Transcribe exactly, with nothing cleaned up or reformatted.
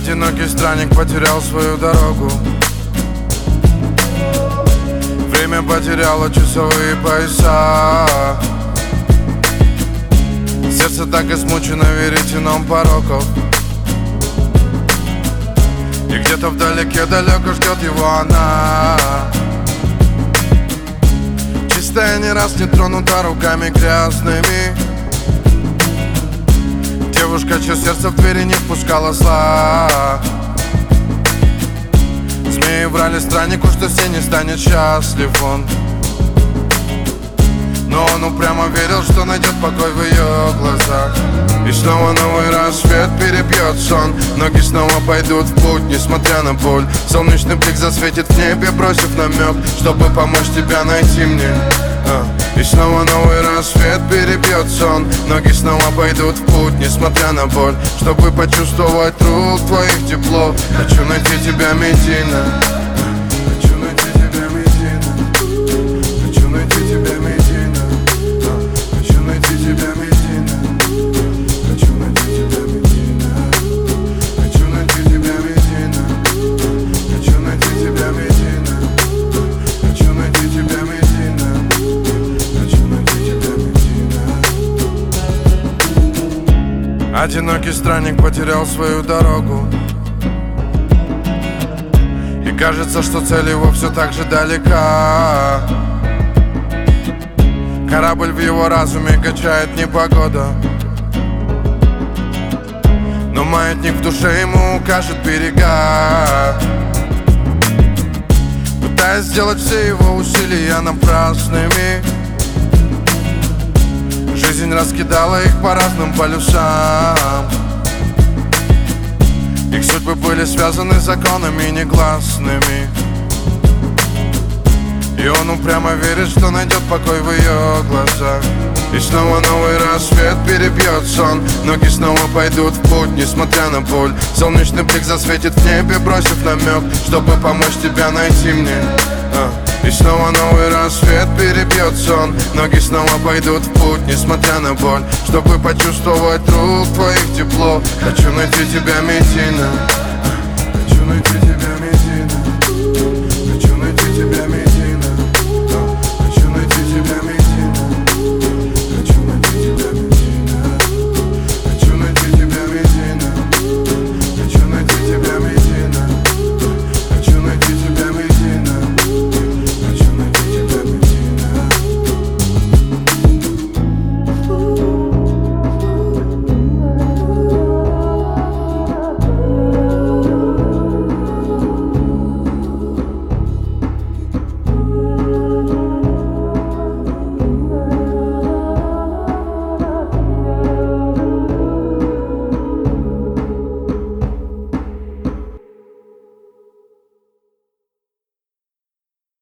Одинокий странник потерял свою дорогу. Время потеряло часовые пояса. Сердце так измучено веретеном пороков. И где-то вдалеке далеко ждет его она, чистая, не раз не тронута руками грязными. Девушка, чье сердце в двери не впускала зла. Змеи врали страннику, что все не станет счастлив он. Но он упрямо верил, что найдет покой в ее глазах. И снова новый рассвет перебьет сон. Ноги снова пойдут в путь, несмотря на боль. Солнечный блик засветит в небе, бросив намек, чтобы помочь тебя найти мне. а. И снова новый рассвет перебьет сон. Ноги снова пойдут в путь, несмотря на боль, чтобы почувствовать рук твоих тепло. Хочу найти тебя, Медина. Хочу найти тебя, Медина. Хочу найти тебя, Медина. Хочу найти тебя, Медина. Хочу найти тебя, Медина. Хочу найти тебя, Медина. Хочу найти тебя, Медина. Хочу найти тебя, Медина. Хочу найти тебя, Медина. Одинокий странник потерял свою дорогу. И кажется, что цель его все так же далека. Корабль в его разуме качает непогода, но маятник в душе ему укажет берега. Пытаясь сделать все его усилия напрасными, жизнь раскидала их по разным полюсам. Их судьбы были связаны законами негласными. И он упрямо верит, что найдет покой в ее глазах. И снова новый рассвет перебьет сон. Ноги снова пойдут в путь, несмотря на боль. Солнечный блик засветит в небе, бросив намек, чтобы помочь тебя найти мне. а. И снова новый рассвет перебьет сон. Ноги снова пойдут в путь, несмотря на боль, чтобы почувствовать рук твоих тепло. Хочу найти тебя, Медина. Хочу найти тебя, Медина.